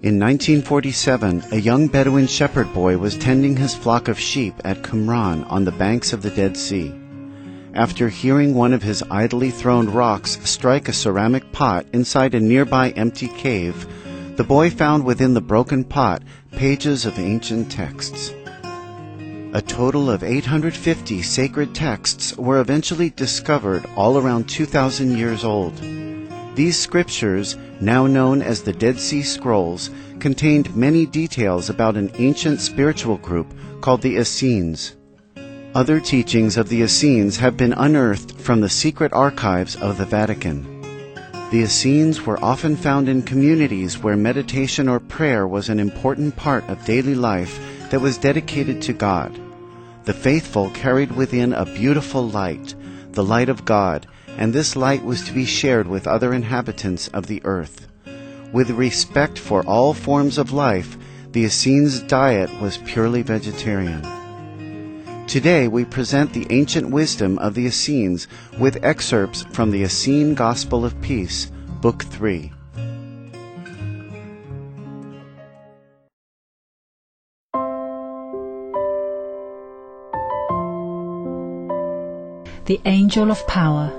In 1947, a young Bedouin shepherd boy was tending his flock of sheep at Qumran on the banks of the Dead Sea. After hearing one of his idly thrown rocks strike a ceramic pot inside a nearby empty cave, the boy found within the broken pot pages of ancient texts. A total of 850 sacred texts were eventually discovered, all around 2,000 years old. These scriptures, now known as the Dead Sea Scrolls, contained many details about an ancient spiritual group called the Essenes. Other teachings of the Essenes have been unearthed from the secret archives of the Vatican. The Essenes were often found in communities where meditation or prayer was an important part of daily life that was dedicated to God. The faithful carried within a beautiful light, the light of God, and this light was to be shared with other inhabitants of the earth. With respect for all forms of life, the Essenes' diet was purely vegetarian. Today we present the ancient wisdom of the Essenes with excerpts from the Essene Gospel of Peace, Book 3. The Angel of Power.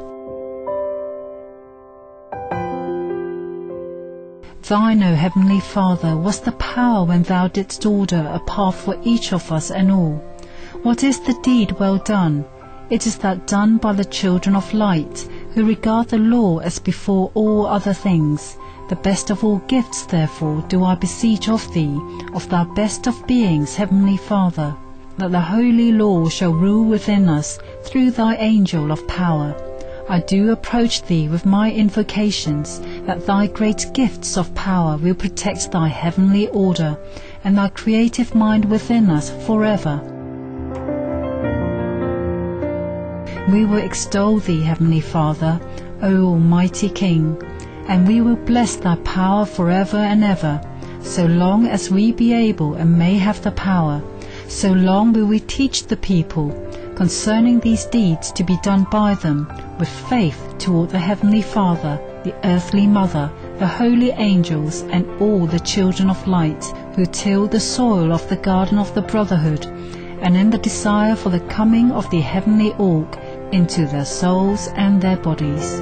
Thine, O Heavenly Father, was the power when Thou didst order a path for each of us and all. What is the deed well done? It is that done by the children of light, who regard the law as before all other things. The best of all gifts, therefore, do I beseech of Thee, of Thou best of beings, Heavenly Father, that the holy law shall rule within us through Thy angel of power. I do approach Thee with my invocations, that Thy great gifts of power will protect Thy heavenly order, and Thy creative mind within us forever. We will extol Thee, Heavenly Father, O Almighty King, and we will bless Thy power forever and ever. So long as we be able and may have the power, so long will we teach the people concerning these deeds to be done by them, with faith toward the Heavenly Father, the earthly Mother, the holy angels, and all the children of light, who till the soil of the garden of the brotherhood, and in the desire for the coming of the heavenly orc into their souls and their bodies.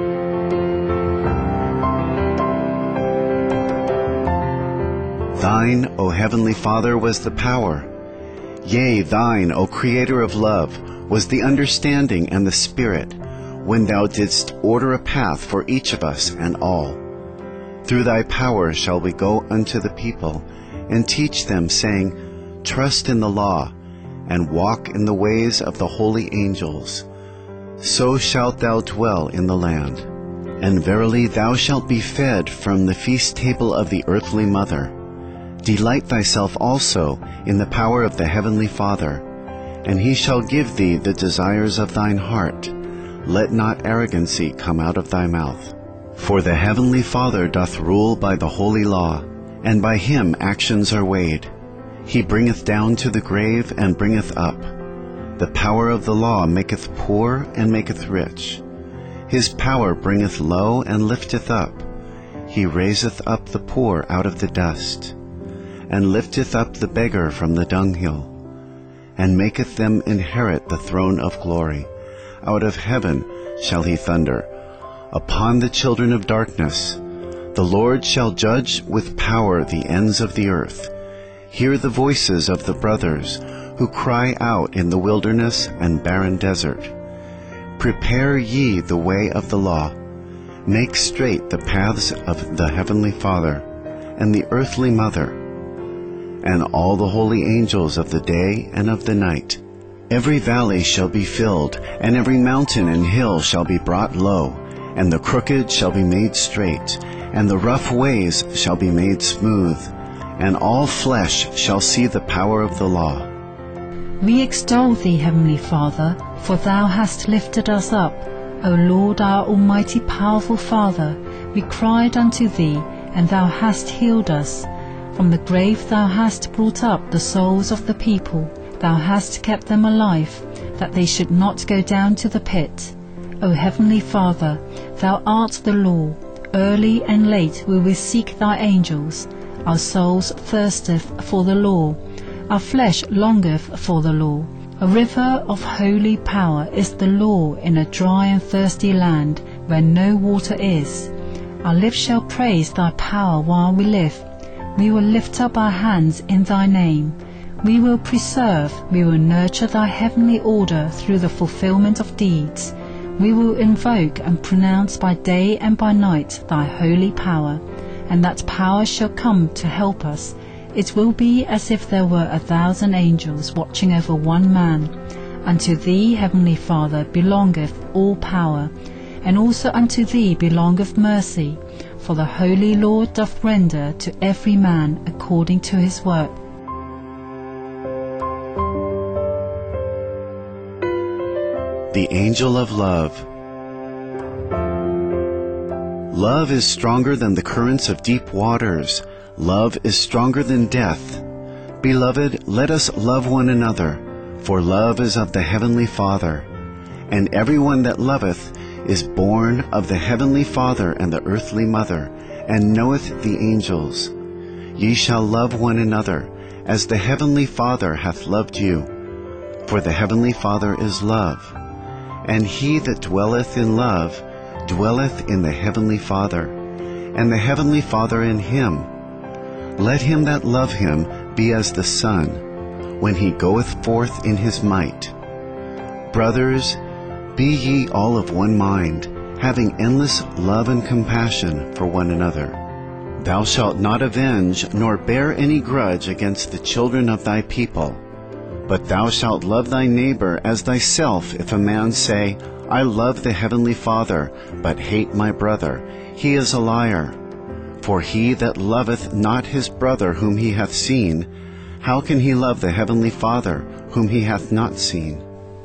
Thine, O Heavenly Father, was the power. Yea, Thine, O Creator of love, was the understanding and the Spirit, when Thou didst order a path for each of us and all. Through Thy power shall we go unto the people, and teach them, saying, Trust in the law, and walk in the ways of the holy angels. So shalt Thou dwell in the land. And verily Thou shalt be fed from the feast table of the earthly Mother. Delight Thyself also in the power of the Heavenly Father, and He shall give Thee the desires of Thine heart. Let not arrogancy come out of Thy mouth. For the Heavenly Father doth rule by the holy law, and by Him actions are weighed. He bringeth down to the grave and bringeth up. The power of the law maketh poor and maketh rich. His power bringeth low and lifteth up. He raiseth up the poor out of the dust, and lifteth up the beggar from the dunghill, and maketh them inherit the throne of glory. Out of heaven shall He thunder upon the children of darkness. The Lord shall judge with power the ends of the earth. Hear the voices of the brothers who cry out in the wilderness and barren desert. Prepare ye the way of the law. Make straight the paths of the Heavenly Father and the earthly Mother, and all the holy angels of the day and of the night. Every valley shall be filled, and every mountain and hill shall be brought low, and the crooked shall be made straight, and the rough ways shall be made smooth, and all flesh shall see the power of the law. We extol Thee, Heavenly Father, for Thou hast lifted us up. O Lord, our almighty powerful Father, we cried unto Thee, and Thou hast healed us. From the grave Thou hast brought up the souls of the people. Thou hast kept them alive, that they should not go down to the pit. O Heavenly Father, Thou art the law. Early and late will we seek Thy angels. Our souls thirsteth for the law. Our flesh longeth for the law. A river of holy power is the law in a dry and thirsty land where no water is. Our lips shall praise thy power while we live. We will lift up our hands in thy name. We will preserve, we will nurture thy heavenly order through the fulfillment of deeds. We will invoke and pronounce by day and by night thy holy power, and that power shall come to help us. It will be as if there were 1,000 angels watching over one man. Unto thee, Heavenly Father, belongeth all power, and also unto thee belongeth mercy, for the Holy Lord doth render to every man according to his work. The Angel of Love. Love is stronger than the currents of deep waters. Love is stronger than death. Beloved, let us love one another, for love is of the Heavenly Father. And everyone that loveth is born of the Heavenly Father and the earthly Mother, and knoweth the angels. Ye shall love one another, as the Heavenly Father hath loved you. For the Heavenly Father is love. And he that dwelleth in love dwelleth in the Heavenly Father, and the Heavenly Father in him. Let him that love him be as the sun, when he goeth forth in his might. Brothers, be ye all of one mind, having endless love and compassion for one another. Thou shalt not avenge, nor bear any grudge against the children of thy people. But thou shalt love thy neighbor as thyself. If a man say, I love the Heavenly Father, but hate my brother, he is a liar. For he that loveth not his brother whom he hath seen, how can he love the Heavenly Father whom he hath not seen?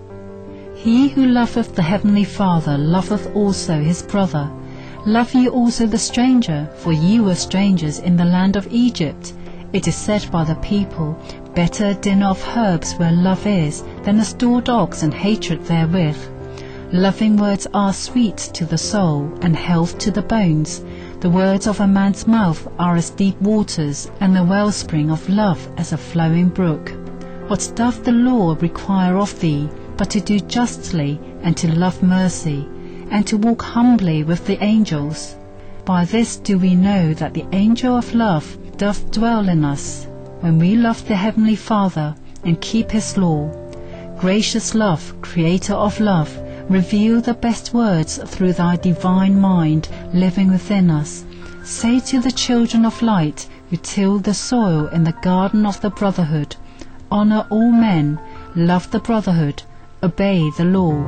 He who loveth the Heavenly Father loveth also his brother. Love ye also the stranger, for ye were strangers in the land of Egypt. It is said by the people, better dinner of herbs where love is, than a stalled ox and hatred therewith. Loving words are sweet to the soul, and health to the bones. The words of a man's mouth are as deep waters, and the wellspring of love as a flowing brook. What doth the law require of thee, but to do justly, and to love mercy, and to walk humbly with the angels? By this do we know that the angel of love doth dwell in us, when we love the Heavenly Father and keep his law. Gracious love, creator of love, reveal the best words through thy divine mind living within us. Say to the children of light who till the soil in the garden of the brotherhood, honor all men, love the brotherhood, obey the law.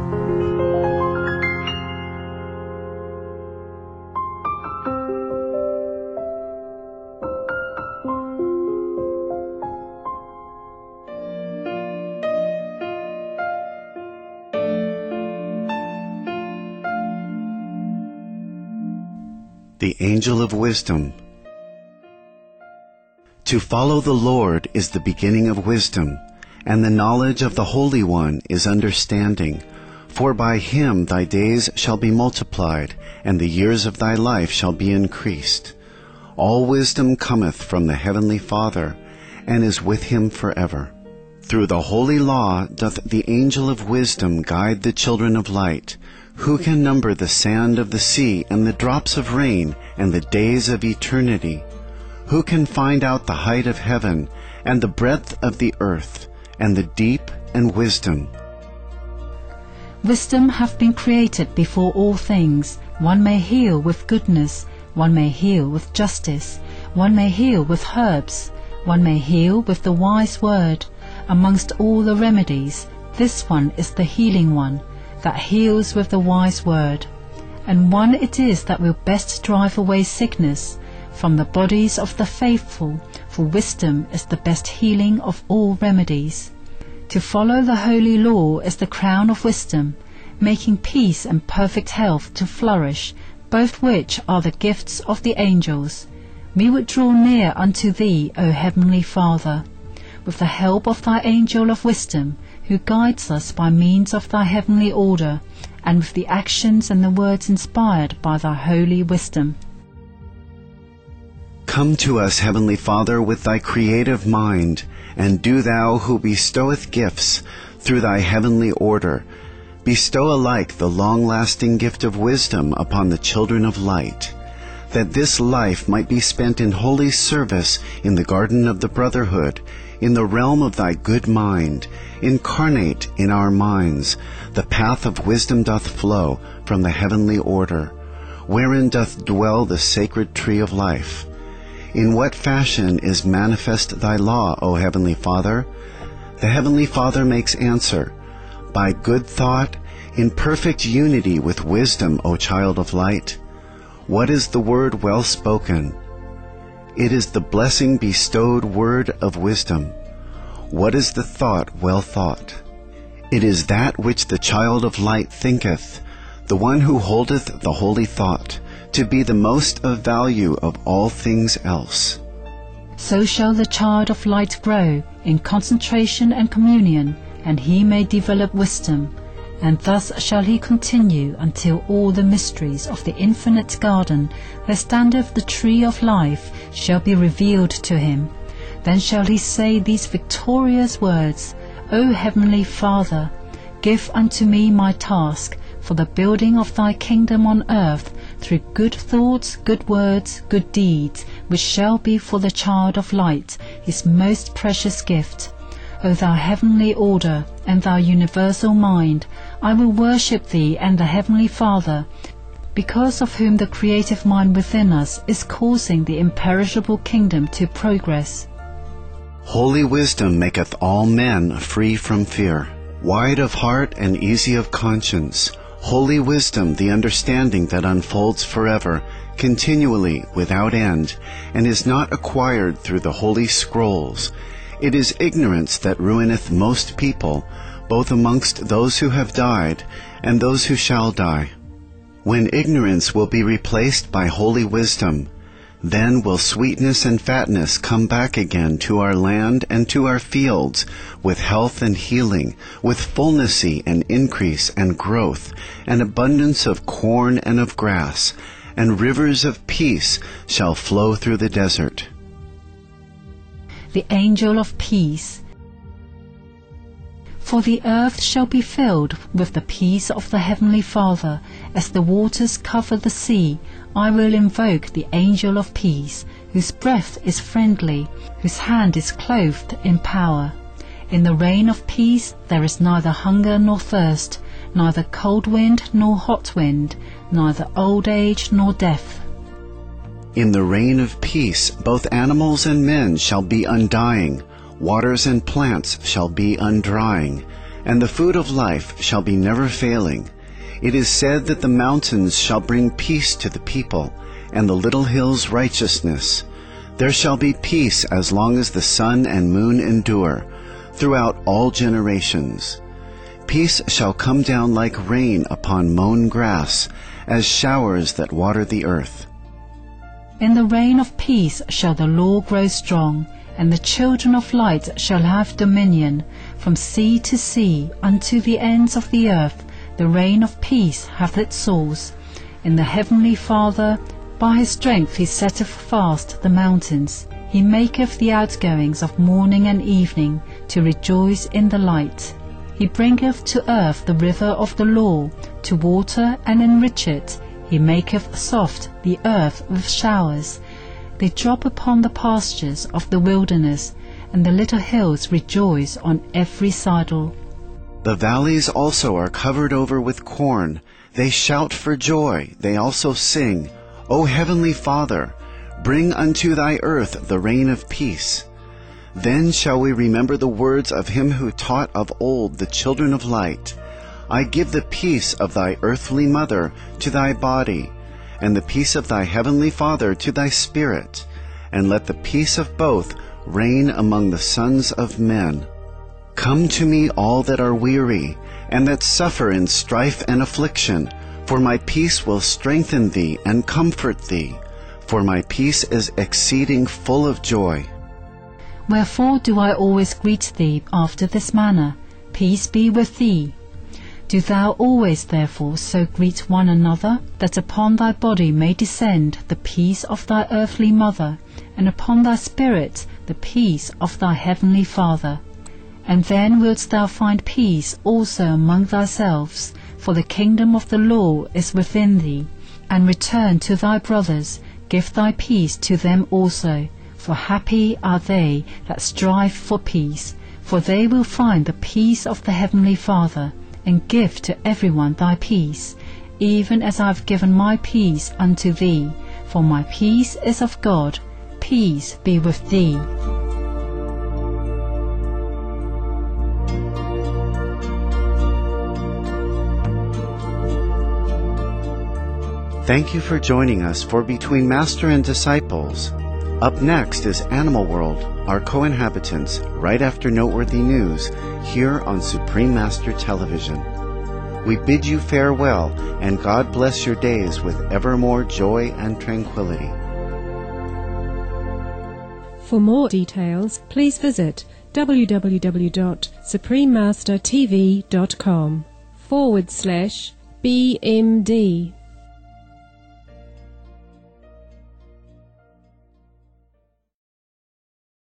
The Angel of Wisdom. To follow the Lord is the beginning of wisdom, and the knowledge of the Holy One is understanding. For by him thy days shall be multiplied, and the years of thy life shall be increased. All wisdom cometh from the Heavenly Father, and is with him forever. Through the holy law doth the Angel of Wisdom guide the children of light. Who can number the sand of the sea, and the drops of rain, and the days of eternity? Who can find out the height of heaven, and the breadth of the earth, and the deep and wisdom? Wisdom hath been created before all things. One may heal with goodness, one may heal with justice, one may heal with herbs, one may heal with the wise word. Amongst all the remedies, this one is the healing one, that heals with the wise word. And one it is that will best drive away sickness from the bodies of the faithful, for wisdom is the best healing of all remedies. To follow the holy law is the crown of wisdom, making peace and perfect health to flourish, both which are the gifts of the angels. We would draw near unto thee, O Heavenly Father, with the help of thy angel of wisdom, who guides us by means of thy heavenly order, and with the actions and the words inspired by thy holy wisdom. Come to us, Heavenly Father, with thy creative mind, and do thou, who bestoweth gifts through thy heavenly order, bestow alike the long-lasting gift of wisdom upon the children of light, that this life might be spent in holy service in the garden of the brotherhood, in the realm of thy good mind. Incarnate in our minds, the path of wisdom doth flow from the heavenly order, wherein doth dwell the sacred tree of life. In what fashion is manifest thy law, O Heavenly Father? The Heavenly Father makes answer, by good thought, in perfect unity with wisdom, O child of light. What is the word well spoken? It is the blessing bestowed word of wisdom. What is the thought well thought? It is that which the child of light thinketh, the one who holdeth the holy thought, to be the most of value of all things else. So shall the child of light grow in concentration and communion, and he may develop wisdom, and thus shall he continue until all the mysteries of the infinite garden, where standeth the tree of life, shall be revealed to him. Then shall he say these victorious words, O Heavenly Father, give unto me my task for the building of thy kingdom on earth, through good thoughts, good words, good deeds, which shall be for the child of light his most precious gift. O thou heavenly order, and thou universal mind, I will worship thee and the Heavenly Father, because of whom the creative mind within us is causing the imperishable kingdom to progress. Holy wisdom maketh all men free from fear, wide of heart and easy of conscience. Holy wisdom, the understanding that unfolds forever, continually, without end, and is not acquired through the holy scrolls. It is ignorance that ruineth most people, both amongst those who have died and those who shall die. When ignorance will be replaced by holy wisdom, then will sweetness and fatness come back again to our land and to our fields, with health and healing, with fullnessy and increase and growth, and abundance of corn and of grass, and rivers of peace shall flow through the desert. The angel of peace. For the earth shall be filled with the peace of the Heavenly Father, as the waters cover the sea. I will invoke the angel of peace, whose breath is friendly, whose hand is clothed in power. In the reign of peace there is neither hunger nor thirst, neither cold wind nor hot wind, neither old age nor death. In the reign of peace both animals and men shall be undying, waters and plants shall be undrying, and the food of life shall be never failing. It is said that the mountains shall bring peace to the people, and the little hills righteousness. There shall be peace as long as the sun and moon endure, throughout all generations. Peace shall come down like rain upon mown grass, as showers that water the earth. In the reign of peace shall the law grow strong, and the children of light shall have dominion. From sea to sea unto the ends of the earth, the reign of peace hath its source. In the Heavenly Father, by his strength he setteth fast the mountains. He maketh the outgoings of morning and evening to rejoice in the light. He bringeth to earth the river of the law, to water and enrich it. He maketh soft the earth with showers. They drop upon the pastures of the wilderness, and the little hills rejoice on every saddle. The valleys also are covered over with corn. They shout for joy, they also sing, O Heavenly Father, bring unto thy earth the rain of peace. Then shall we remember the words of him who taught of old the children of light. I give the peace of thy earthly mother to thy body, and the peace of thy heavenly Father to thy spirit, and let the peace of both reign among the sons of men. Come to me all that are weary, and that suffer in strife and affliction, for my peace will strengthen thee and comfort thee, for my peace is exceeding full of joy. Wherefore do I always greet thee after this manner, Peace be with thee. Do thou always therefore so greet one another, that upon thy body may descend the peace of thy earthly mother, and upon thy spirit the peace of thy heavenly Father. And then wilt thou find peace also among thyselves, for the kingdom of the Lord is within thee. And return to thy brothers, give thy peace to them also, for happy are they that strive for peace, for they will find the peace of the heavenly Father. And give to everyone thy peace, even as I have given my peace unto thee. For my peace is of God. Peace be with thee. Thank you for joining us for Between Master and Disciples. Up next is Animal World, our co-inhabitants, right after Noteworthy News, here on Supreme Master Television. We bid you farewell, and God bless your days with ever more joy and tranquility. For more details, please visit www.suprememastertv.com/BMD.